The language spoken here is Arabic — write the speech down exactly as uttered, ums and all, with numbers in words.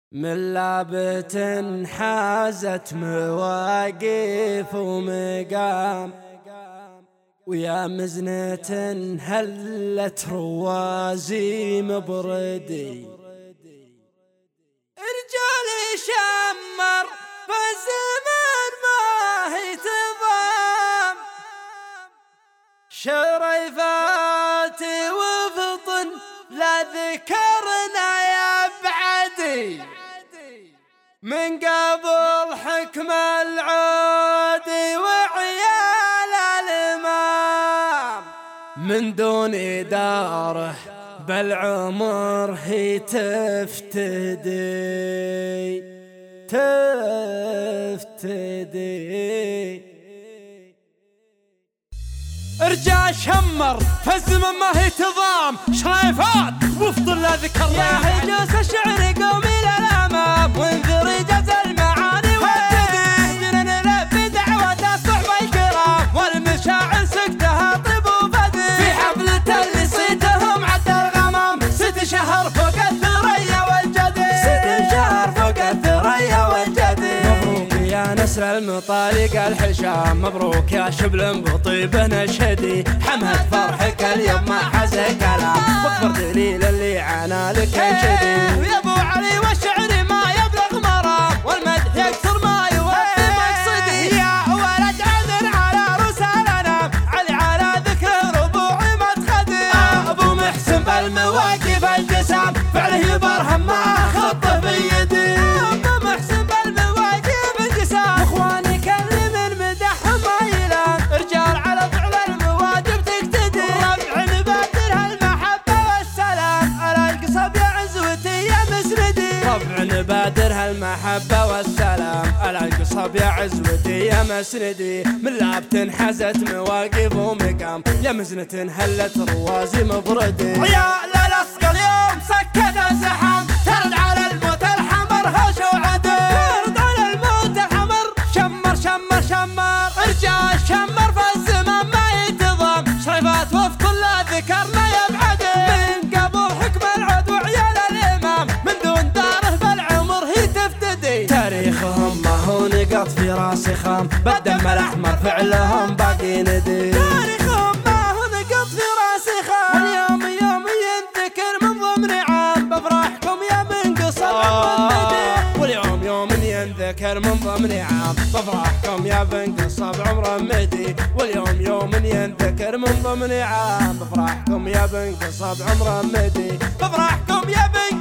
من لابت حازت مواقف ومقام، ويا مزنة هلت روازي مبردي. رجال شمر فالزمن ما هي تضام، شريفات وفطن لا ذكرنا يا بعدي، من قبل حكم العودي وعيال الإمام، من دون إداره بالعمر هي تفتدي تفتدي. رجال شمر فالزمن ما هي تضام، شريفات وفضل لا ذكرنا يا هجوس الشعر قومي للأمام، وانذري جز المعاني وابتدي جنن لف دعوة الصحبة الكرام، والمشاعر سكتها طيب وفدي، في حفلة اللي صيتهم عد الغمام، ست شهر فوق الثريا والجدي، ست شهر فوق الثريا والجدي. مبروك يا نسر المطالق الحشام، مبروك يا شبل بطيب نشدي، حمد فرحك اليوم ما حز كلام، واكبر دليل اللي عانى لك انشدي. ويا ابو علي والشعر ما يبلغ مرام، والمدح يكسر ما يوفي مقصدي، يا ولد عذر على روس الانام، علي على ذكر ربوعي مدخدي. ابو محسن بالمواقف الجسام، فعله يبرهم ما خطه بيدي. ابو محسن بالمواقف الجسام، اخواني كل من مدحهم ما يلام، رجال على فعل المواجب تقتدي، ربع نبادر هالمحبه والسلام، على القصب يا عزوتي يا مسندي. ربع نبادر هالمحبه والسلام، على القصب يا عزوتي يا مسندي. من لابت حزت مواقف ومقام، يا مزنة هلت روازي مبردي. عيال الاسقى اليوم سكت الزحام، ترد على الموت الحمر هش وعدل، ترد على الموت الحمر شمر شمر شمر. رجال شمر فالزمان ما يتضام، شريفات وفق لا ذكرنا يبعدي، من قبل حكم العود وعيال الإمام، من دون داره بالعمر هي تفتدي. تاريخهم ما هو نقط في راسي خام، بالدم الأحمر فعلهم باقي ندي. تاريخهم ما هو نقط في راسي خام، واليوم يوم ينذكر من ضمن عام، بفرحكم يا من قصب عمر مدي. واليوم يوم ينذكر من ضمن عام، بفرحكم يا بن قصب عمر مدي. واليوم يوم ينذكر من ضمن عام، بفرحكم يا بن قصب عمر مدي، بفرحكم يا بن